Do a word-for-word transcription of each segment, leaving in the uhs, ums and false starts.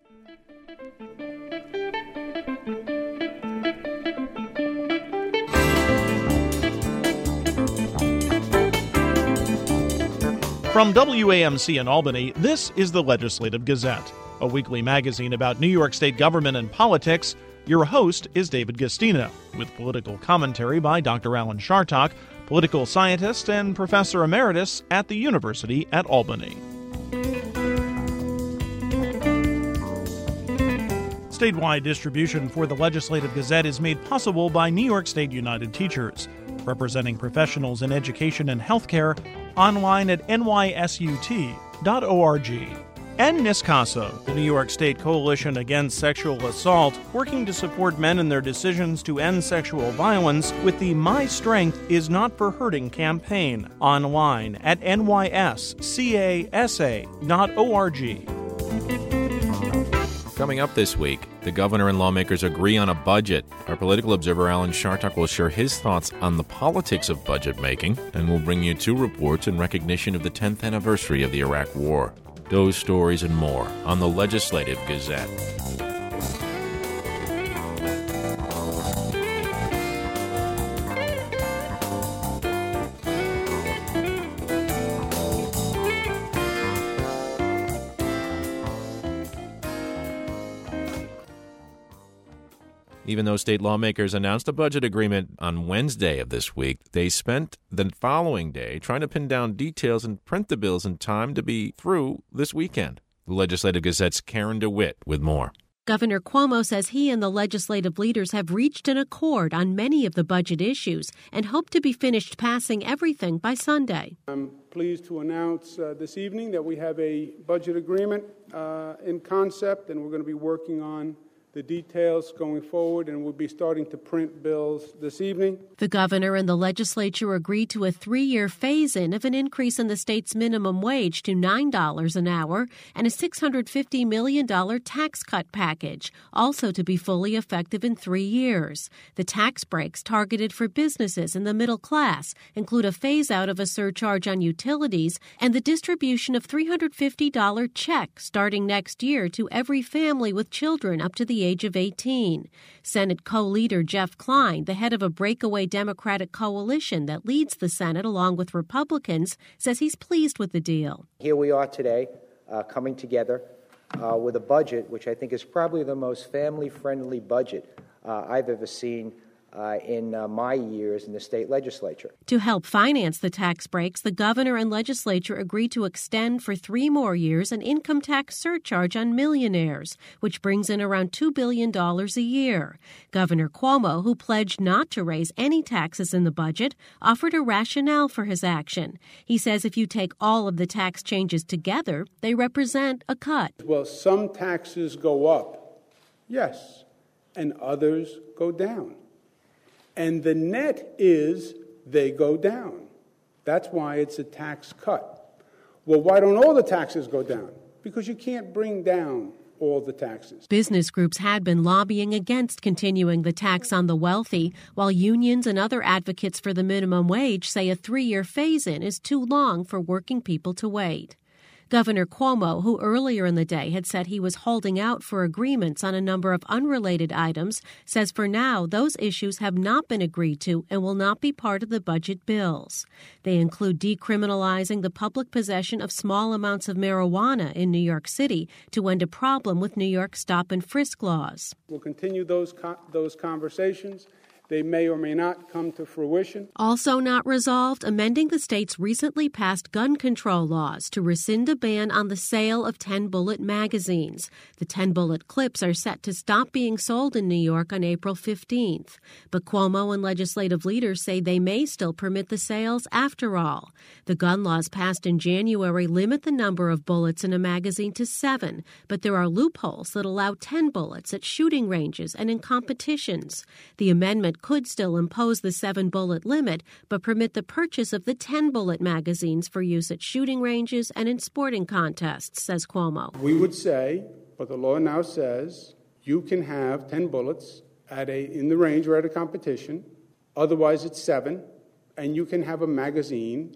From W A M C in Albany, this is the Legislative Gazette, a weekly magazine about New York State government and politics. Your host is David Gastino, with political commentary by Doctor Alan Chartock, political scientist and professor emeritus at the University at Albany. Statewide distribution for the Legislative Gazette is made possible by New York State United Teachers, representing professionals in education and healthcare, online at N Y S U T dot org. And NISCASA, the New York State Coalition Against Sexual Assault, working to support men in their decisions to end sexual violence with the My Strength Is Not for Hurting campaign, online at N Y S C A S A dot org. Coming up this week, the governor and lawmakers agree on a budget. Our political observer Alan Chartock will share his thoughts on the politics of budget making, and we'll bring you two reports in recognition of the tenth anniversary of the Iraq War. Those stories and more on the Legislative Gazette. Even though state lawmakers announced a budget agreement on Wednesday of this week, they spent the following day trying to pin down details and print the bills in time to be through this weekend. The Legislative Gazette's Karen DeWitt with more. Governor Cuomo says he and the legislative leaders have reached an accord on many of the budget issues and hope to be finished passing everything by Sunday. I'm pleased to announce uh, this evening that we have a budget agreement uh, in concept, and we're going to be working on the details going forward, and we'll be starting to print bills this evening. The governor and the legislature agreed to a three-year phase-in of an increase in the state's minimum wage to nine dollars an hour and a six hundred fifty million dollars tax cut package, also to be fully effective in three years. The tax breaks targeted for businesses in the middle class include a phase-out of a surcharge on utilities and the distribution of three hundred fifty dollars check starting next year to every family with children up to the age of eighteen. Senate co-leader Jeff Klein, the head of a breakaway Democratic coalition that leads the Senate along with Republicans, says he's pleased with the deal. Here we are today, uh, coming together uh, with a budget which I think is probably the most family-friendly budget uh, I've ever seen Uh, in uh, my years in the state legislature. To help finance the tax breaks, the governor and legislature agreed to extend for three more years an income tax surcharge on millionaires, which brings in around two billion dollars a year. Governor Cuomo, who pledged not to raise any taxes in the budget, offered a rationale for his action. He says if you take all of the tax changes together, they represent a cut. Well, some taxes go up, yes, and others go down. And the net is they go down. That's why it's a tax cut. Well, why don't all the taxes go down? Because you can't bring down all the taxes. Business groups had been lobbying against continuing the tax on the wealthy, while unions and other advocates for the minimum wage say a three-year phase-in is too long for working people to wait. Governor Cuomo, who earlier in the day had said he was holding out for agreements on a number of unrelated items, says for now those issues have not been agreed to and will not be part of the budget bills. They include decriminalizing the public possession of small amounts of marijuana in New York City to end a problem with New York's stop and frisk laws. We'll continue those co- those conversations. They may or may not come to fruition. Also not resolved, amending the state's recently passed gun control laws to rescind a ban on the sale of ten-bullet magazines. The ten-bullet clips are set to stop being sold in New York on April fifteenth. But Cuomo and legislative leaders say they may still permit the sales after all. The gun laws passed in January limit the number of bullets in a magazine to seven, but there are loopholes that allow ten bullets at shooting ranges and in competitions. The amendment could still impose the seven-bullet limit, but permit the purchase of the ten-bullet magazines for use at shooting ranges and in sporting contests, says Cuomo. We would say, but the law now says, you can have ten bullets at a in the range or at a competition. Otherwise, it's seven, and you can have a magazine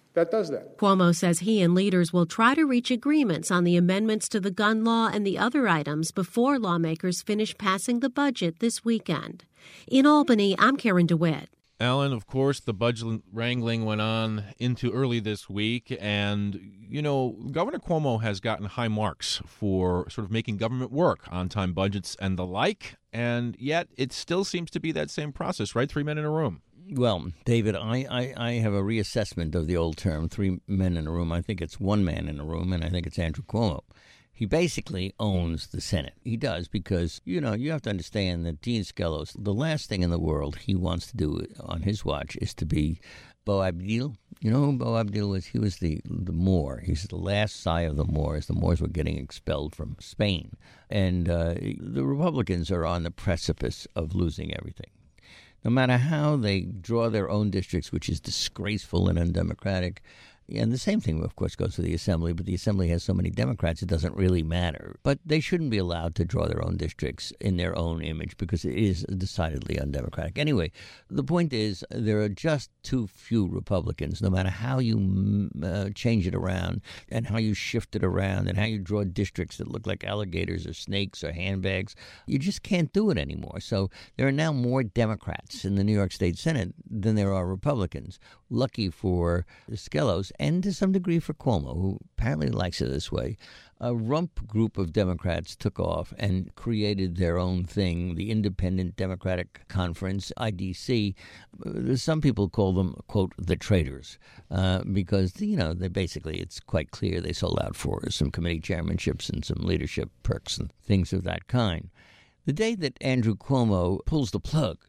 that does that. Cuomo says he and leaders will try to reach agreements on the amendments to the gun law and the other items before lawmakers finish passing the budget this weekend. In Albany, I'm Karen DeWitt. Alan, of course, the budget wrangling went on into early this week, and, you know, Governor Cuomo has gotten high marks for sort of making government work, on-time budgets and the like, and yet it still seems to be that same process, right? Three men in a room. Well, David, I, I, I have a reassessment of the old term, three men in a room. I think it's one man in a room, and I think it's Andrew Cuomo. He basically owns the Senate. He does because, you know, you have to understand that Dean Skelos, the last thing in the world he wants to do on his watch is to be Bo Abdil. You know who Bo Abdil was? He was the, the Moor. He's the last sigh of the Moors. The Moors were getting expelled from Spain. And uh, the Republicans are on the precipice of losing everything. No matter how they draw their own districts, which is disgraceful and undemocratic. And the same thing, of course, goes for the Assembly, but the Assembly has so many Democrats, it doesn't really matter. But they shouldn't be allowed to draw their own districts in their own image because it is decidedly undemocratic. Anyway, the point is there are just too few Republicans, no matter how you uh, change it around and how you shift it around and how you draw districts that look like alligators or snakes or handbags. You just can't do it anymore. So there are now more Democrats in the New York State Senate than there are Republicans. Lucky for Skelos, and to some degree for Cuomo, who apparently likes it this way, a rump group of Democrats took off and created their own thing, the Independent Democratic Conference, I D C. Some people call them, quote, the traitors, uh, because, you know, they basically, it's quite clear they sold out for some committee chairmanships and some leadership perks and things of that kind. The day that Andrew Cuomo pulls the plug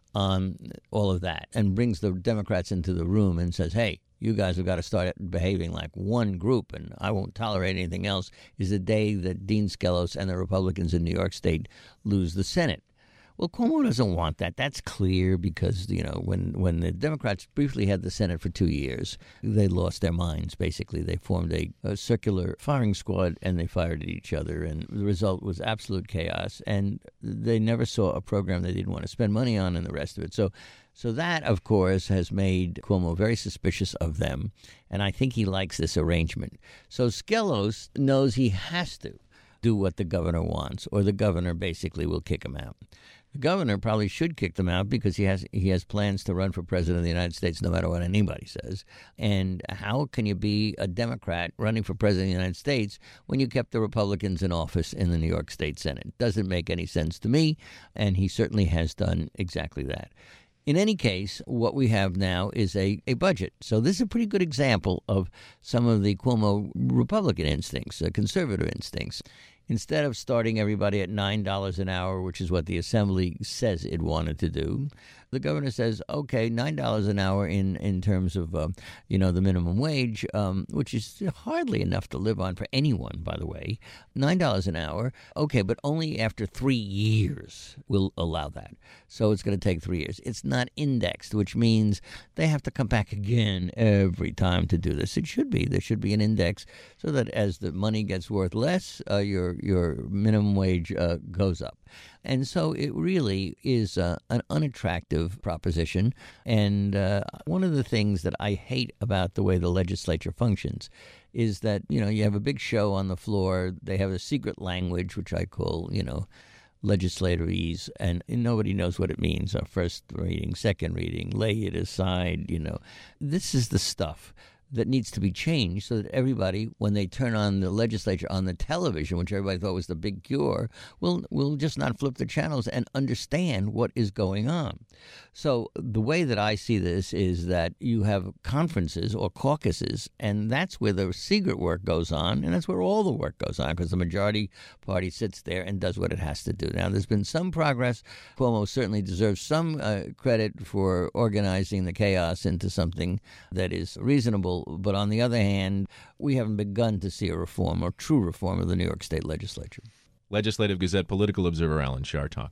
on all of that and brings the Democrats into the room and says, hey, you guys have got to start behaving like one group and I won't tolerate anything else, is the day that Dean Skelos and the Republicans in New York State lose the Senate. Well, Cuomo doesn't want that. That's clear because, you know, when, when the Democrats briefly had the Senate for two years, they lost their minds, basically. They formed a, a circular firing squad and they fired at each other. And the result was absolute chaos. And they never saw a program they didn't want to spend money on and the rest of it. So so that, of course, has made Cuomo very suspicious of them. And I think he likes this arrangement. So Skelos knows he has to do what the governor wants, or the governor basically will kick him out. The governor probably should kick them out because he has he has plans to run for president of the United States no matter what anybody says. And how can you be a Democrat running for president of the United States when you kept the Republicans in office in the New York State Senate? Doesn't make any sense to me, and he certainly has done exactly that. In any case, what we have now is a, a budget. So this is a pretty good example of some of the Cuomo Republican instincts, uh, conservative instincts. Instead of starting everybody at nine dollars an hour, which is what the Assembly says it wanted to do, the governor says, okay, nine dollars an hour in, in terms of, uh, you know, the minimum wage, um, which is hardly enough to live on for anyone, by the way. nine dollars an hour, okay, but only after three years we'll allow that. So it's going to take three years. It's not indexed, which means they have to come back again every time to do this. It should be. There should be an index so that as the money gets worth less, uh, your your minimum wage uh, goes up. And so it really is uh, an unattractive proposition. And uh, one of the things that I hate about the way the legislature functions is that, you know, you have a big show on the floor. They have a secret language, which I call, you know, legislatorese, and nobody knows what it means. Our first reading, second reading, lay it aside, you know. This is the stuff that needs to be changed so that everybody, when they turn on the legislature on the television, which everybody thought was the big cure, will will just not flip the channels and understand what is going on. So the way that I see this is that you have conferences or caucuses, and that's where the secret work goes on, and that's where all the work goes on, because the majority party sits there and does what it has to do. Now, there's been some progress. Cuomo certainly deserves some uh, credit for organizing the chaos into something that is reasonable. But on the other hand, we haven't begun to see a reform or true reform of the New York State legislature. Legislative Gazette political observer Alan Chartock.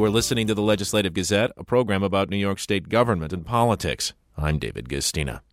You are listening to the Legislative Gazette, a program about New York State government and politics. I'm David Gastina.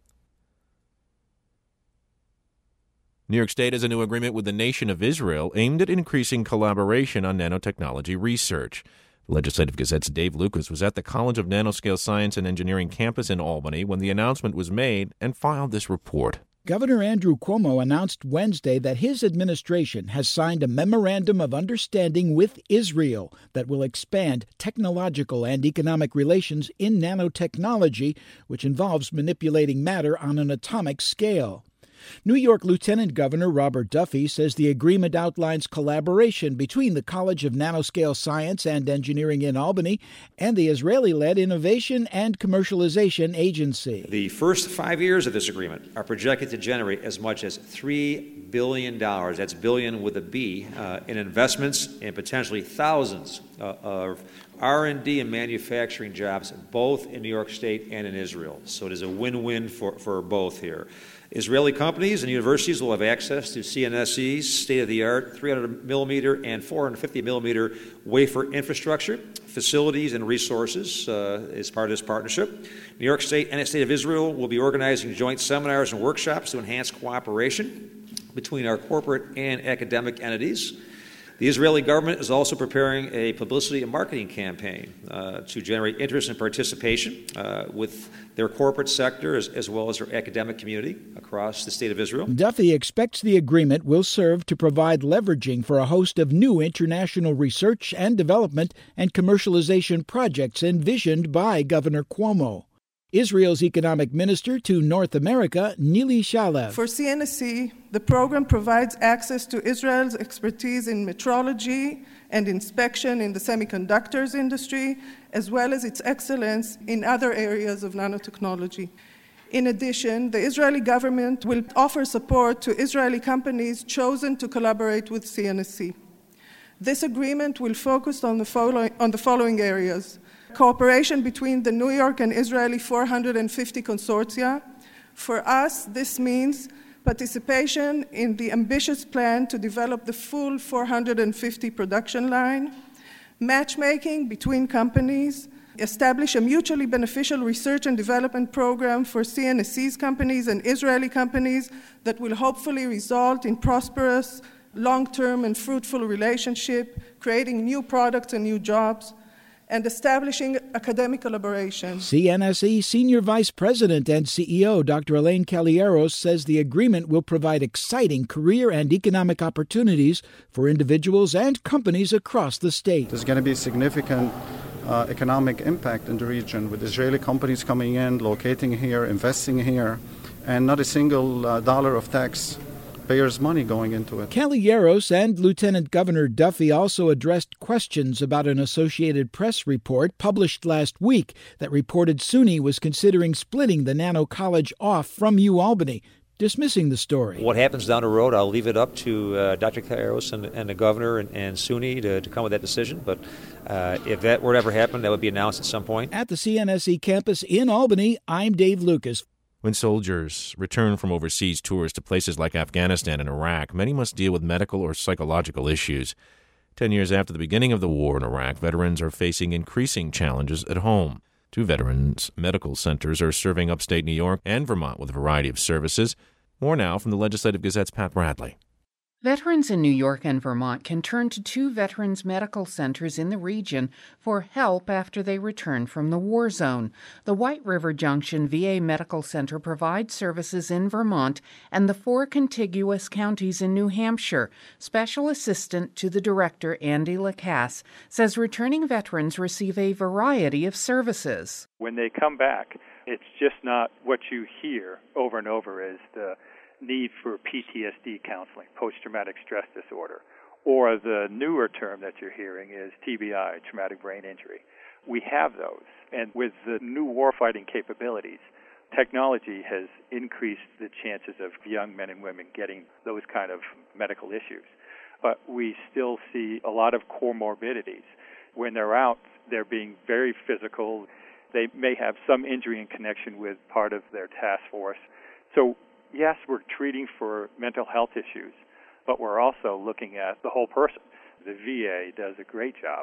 New York State has a new agreement with the Nation of Israel aimed at increasing collaboration on nanotechnology research. The Legislative Gazette's Dave Lucas was at the College of Nanoscale Science and Engineering campus in Albany when the announcement was made and filed this report. Governor Andrew Cuomo announced Wednesday that his administration has signed a memorandum of understanding with Israel that will expand technological and economic relations in nanotechnology, which involves manipulating matter on an atomic scale. New York Lieutenant Governor Robert Duffy says the agreement outlines collaboration between the College of Nanoscale Science and Engineering in Albany and the Israeli-led Innovation and Commercialization Agency. The first five years of this agreement are projected to generate as much as three billion dollars, that's billion with a B, uh, in investments and potentially thousands uh, of R and D and manufacturing jobs, both in New York State and in Israel. So it is a win-win for, for both here. Israeli companies and universities will have access to C N S E's state-of-the-art three hundred millimeter and four hundred fifty millimeter wafer infrastructure, facilities, and resources uh, as part of this partnership. New York State and the State of Israel will be organizing joint seminars and workshops to enhance cooperation between our corporate and academic entities. The Israeli government is also preparing a publicity and marketing campaign uh, to generate interest and participation uh, with their corporate sector as, as well as their academic community across the state of Israel. Duffy expects the agreement will serve to provide leveraging for a host of new international research and development and commercialization projects envisioned by Governor Cuomo. Israel's economic minister to North America, Nili Shalev. For C N S E, the program provides access to Israel's expertise in metrology and inspection in the semiconductors industry, as well as its excellence in other areas of nanotechnology. In addition, the Israeli government will offer support to Israeli companies chosen to collaborate with C N S E. This agreement will focus on the following, on the following areas: cooperation between the New York and Israeli four hundred fifty consortia. For us, this means participation in the ambitious plan to develop the full four hundred fifty production line, matchmaking between companies, establish a mutually beneficial research and development program for C N S E's companies and Israeli companies that will hopefully result in prosperous, long-term and fruitful relationship, creating new products and new jobs, and establishing academic collaboration. C N S E Senior Vice President and C E O Doctor Elaine Kalieros says the agreement will provide exciting career and economic opportunities for individuals and companies across the state. There's going to be significant uh, economic impact in the region with Israeli companies coming in, locating here, investing here, and not a single uh, dollar of tax payers' money going into it. Kalieros and Lieutenant Governor Duffy also addressed questions about an Associated Press report published last week that reported SUNY was considering splitting the Nano College off from UAlbany, dismissing the story. What happens down the road, I'll leave it up to uh, Doctor Kalieros and, and the governor and, and SUNY to, to come with that decision. But uh, if that were to ever happen, that would be announced at some point. At the C N S E campus in Albany, I'm Dave Lucas. When soldiers return from overseas tours to places like Afghanistan and Iraq, many must deal with medical or psychological issues. Ten years after the beginning of the war in Iraq, veterans are facing increasing challenges at home. Two veterans' medical centers are serving upstate New York and Vermont with a variety of services. More now from the Legislative Gazette's Pat Bradley. Veterans in New York and Vermont can turn to two veterans' medical centers in the region for help after they return from the war zone. The White River Junction V A Medical Center provides services in Vermont and the four contiguous counties in New Hampshire. Special Assistant to the Director, Andy Lacasse, says returning veterans receive a variety of services. When they come back, it's just not what you hear over and over is the need for P T S D counseling, post-traumatic stress disorder, or the newer term that you're hearing is T B I, traumatic brain injury. We have those, and with the new warfighting capabilities, technology has increased the chances of young men and women getting those kind of medical issues. But we still see a lot of comorbidities. When they're out, they're being very physical. They may have some injury in connection with part of their task force. So yes, we're treating for mental health issues, but we're also looking at the whole person. The V A does a great job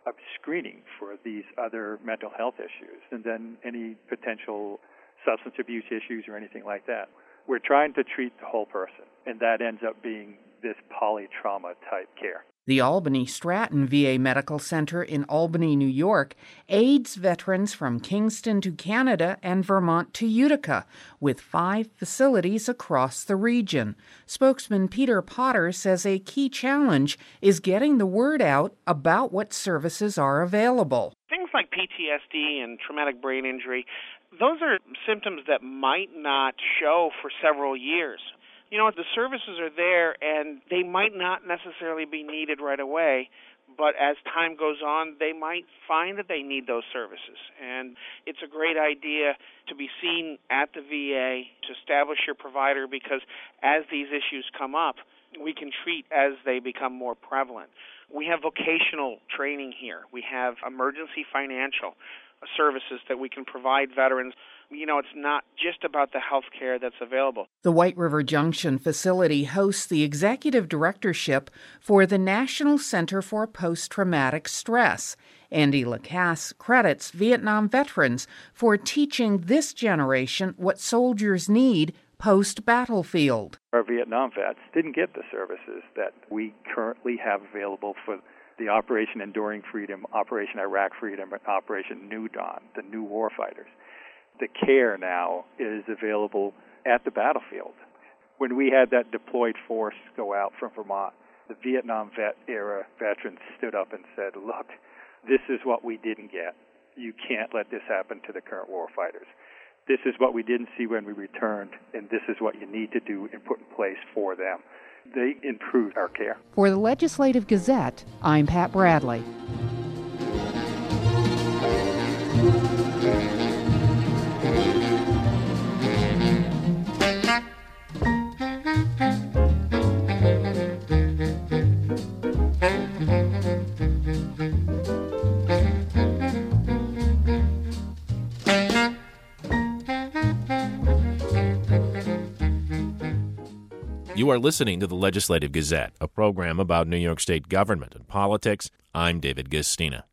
of screening for these other mental health issues, and then any potential substance abuse issues or anything like that. We're trying to treat the whole person, and that ends up being this polytrauma type care. The Albany Stratton V A Medical Center in Albany, New York, aids veterans from Kingston to Canada and Vermont to Utica, with five facilities across the region. Spokesman Peter Potter says a key challenge is getting the word out about what services are available. Things like P T S D and traumatic brain injury, those are symptoms that might not show for several years. You know, the services are there, and they might not necessarily be needed right away, but as time goes on, they might find that they need those services. And it's a great idea to be seen at the V A, to establish your provider, because as these issues come up, we can treat as they become more prevalent. We have vocational training here. We have emergency financial services that we can provide veterans. You know, it's not just about the health care that's available. The White River Junction facility hosts the executive directorship for the National Center for Post-Traumatic Stress. Andy Lacasse credits Vietnam veterans for teaching this generation what soldiers need post-battlefield. Our Vietnam vets didn't get the services that we currently have available for the Operation Enduring Freedom, Operation Iraq Freedom, and Operation New Dawn, the new warfighters. The care now is available at the battlefield. When we had that deployed force go out from Vermont, the Vietnam vet era veterans stood up and said, look, this is what we didn't get. You can't let this happen to the current warfighters. This is what we didn't see when we returned, and this is what you need to do and put in place for them. They improved our care. For the Legislative Gazette, I'm Pat Bradley. You are listening to the Legislative Gazette, a program about New York State government and politics. I'm David Gastina.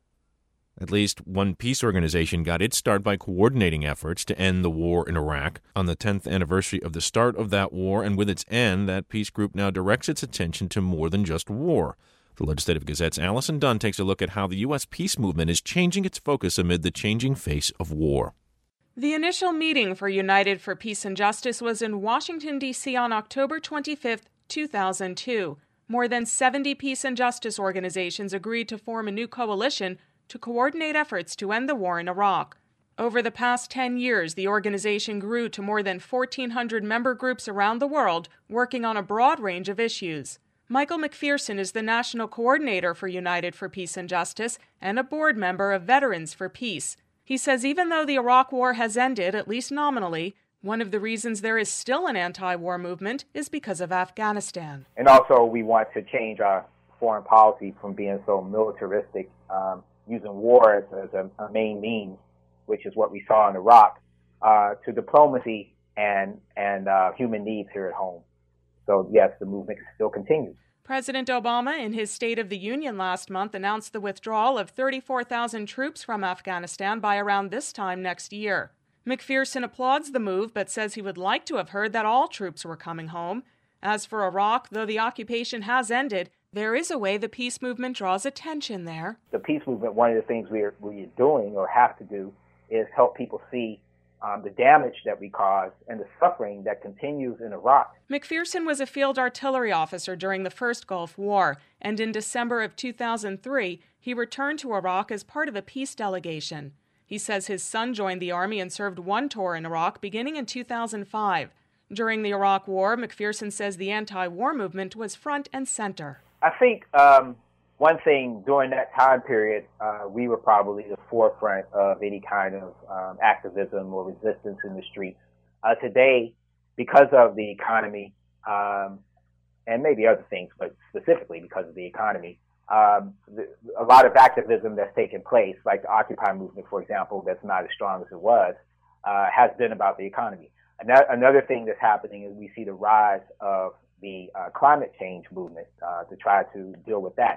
At least one peace organization got its start by coordinating efforts to end the war in Iraq. On the tenth anniversary of the start of that war, and with its end, that peace group now directs its attention to more than just war. The Legislative Gazette's Allison Dunn takes a look at how the U S peace movement is changing its focus amid the changing face of war. The initial meeting for United for Peace and Justice was in Washington, D C on October twenty-fifth, two thousand two. More than seventy peace and justice organizations agreed to form a new coalition to coordinate efforts to end the war in Iraq. Over the past ten years, the organization grew to more than fourteen hundred member groups around the world working on a broad range of issues. Michael McPherson is the national coordinator for United for Peace and Justice and a board member of Veterans for Peace. He says even though the Iraq War has ended, at least nominally, one of the reasons there is still an anti-war movement is because of Afghanistan. And also we want to change our foreign policy from being so militaristic, um, using war as, as a, a main means, which is what we saw in Iraq, uh, to diplomacy and, and uh, human needs here at home. So yes, the movement still continues. President Obama, in his State of the Union last month, announced the withdrawal of thirty-four thousand troops from Afghanistan by around this time next year. McPherson applauds the move, but says he would like to have heard that all troops were coming home. As for Iraq, though the occupation has ended, there is a way the peace movement draws attention there. The peace movement, one of the things we're, we're doing or have to do is help people see Um, the damage that we cause and the suffering that continues in Iraq. McPherson was a field artillery officer during the first Gulf War, and in December of two thousand three, he returned to Iraq as part of a peace delegation. He says his son joined the Army and served one tour in Iraq beginning in two thousand five. During the Iraq War, McPherson says the anti-war movement was front and center. I think um, one thing during that time period, uh, we were probably the forefront of any kind of um, activism or resistance in the streets. Uh, today, because of the economy, um, and maybe other things, but specifically because of the economy, um, the, a lot of activism that's taken place, like the Occupy movement, for example, that's not as strong as it was, uh, has been about the economy. Another, another thing that's happening is we see the rise of the uh, climate change movement uh, to try to deal with that.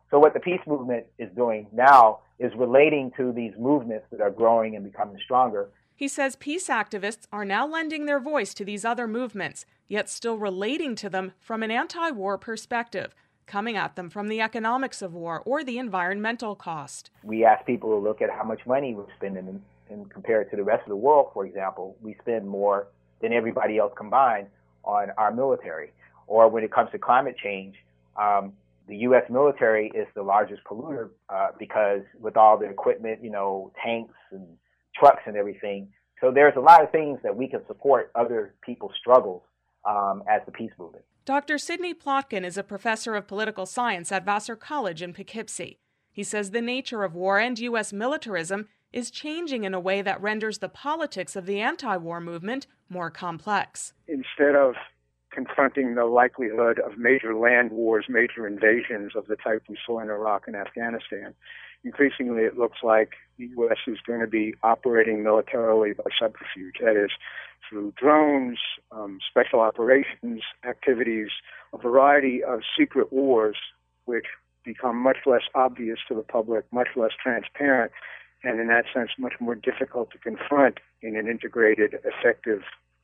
So what the peace movement is doing now is relating to these movements that are growing and becoming stronger. He says peace activists are now lending their voice to these other movements, yet still relating to them from an anti-war perspective, coming at them from the economics of war or the environmental cost. We ask people to look at how much money we're spending, and, and compare it to the rest of the world, for example. We spend more than everybody else combined on our military. Or when it comes to climate change, um, the U S military is the largest polluter uh, because with all the equipment, you know, tanks and trucks and everything. So there's a lot of things that we can support other people's struggles um, as the peace movement. Doctor Sidney Plotkin is a professor of political science at Vassar College in Poughkeepsie. He says the nature of war and U S militarism is changing in a way that renders the politics of the anti-war movement more complex. Instead of confronting the likelihood of major land wars, major invasions of the type we saw in Iraq and Afghanistan, increasingly it looks like the U S is going to be operating militarily by subterfuge. That is, through drones, um, special operations activities, a variety of secret wars which become much less obvious to the public, much less transparent, and in that sense much more difficult to confront in an integrated, effective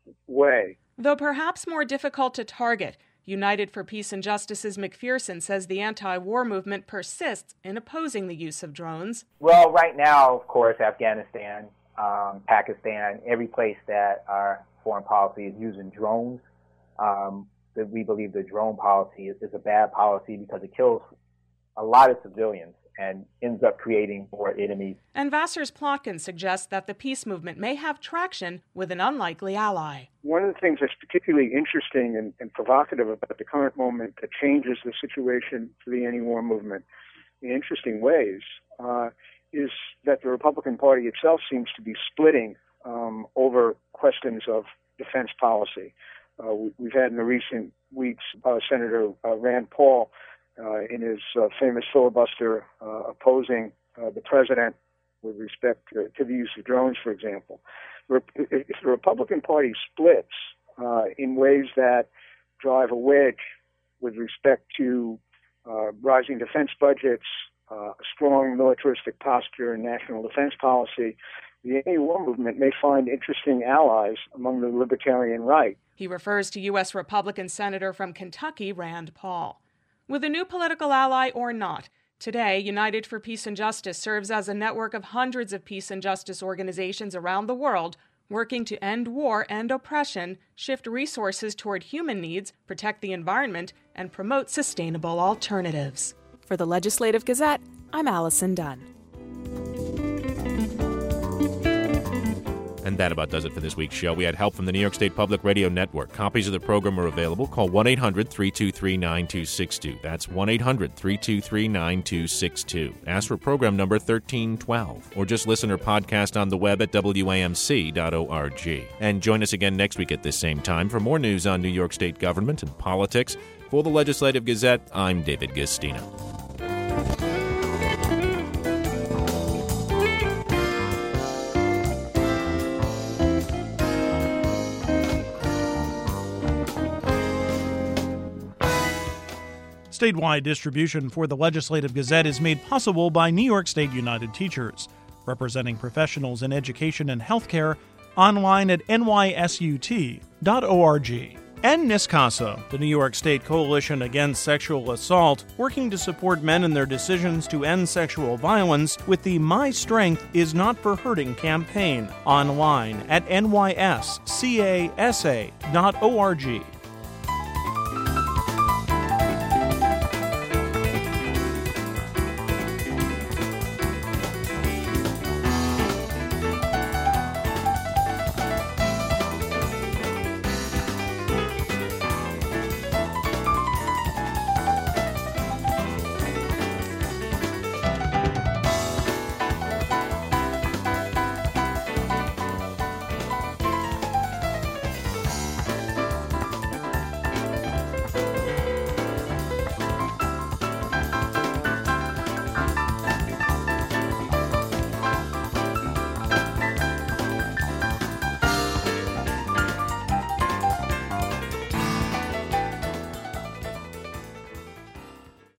way. Though perhaps more difficult to target, United for Peace and Justice's McPherson says the anti-war movement persists in opposing the use of drones. Well, right now, of course, Afghanistan, um, Pakistan, every place that our foreign policy is using drones, um, that we believe the drone policy is, is a bad policy because it kills a lot of civilians and ends up creating more enemies. And Vassar's Plotkin suggests that the peace movement may have traction with an unlikely ally. One of the things that's particularly interesting and, and provocative about the current moment that changes the situation for the anti-war movement in interesting ways uh, is that the Republican Party itself seems to be splitting um, over questions of defense policy. Uh, we, we've had in the recent weeks uh, Senator uh, Rand Paul Uh, in his uh, famous filibuster uh, opposing uh, the president with respect to, to the use of drones, for example. If the Republican Party splits uh, in ways that drive a wedge with respect to uh, rising defense budgets, uh, a strong militaristic posture and national defense policy, the anti-war movement may find interesting allies among the libertarian right. He refers to U S Republican Senator from Kentucky, Rand Paul. With a new political ally or not, today, United for Peace and Justice serves as a network of hundreds of peace and justice organizations around the world working to end war and oppression, shift resources toward human needs, protect the environment, and promote sustainable alternatives. For the Legislative Gazette, I'm Allison Dunn. And that about does it for this week's show. We had help from the New York State Public Radio Network. Copies of the program are available. Call one eight hundred three two three nine two six two. That's one eight hundred three two three nine two six two. Ask for program number thirteen twelve. Or just listen or podcast on the web at W A M C dot org. And join us again next week at this same time for more news on New York State government and politics. For the Legislative Gazette, I'm David Gustino. Statewide distribution for the Legislative Gazette is made possible by New York State United Teachers, representing professionals in education and healthcare, online at N Y S U T dot org. And NISCASA, the New York State Coalition Against Sexual Assault, working to support men in their decisions to end sexual violence with the My Strength Is Not for Hurting campaign, online at N Y S C A S A dot org.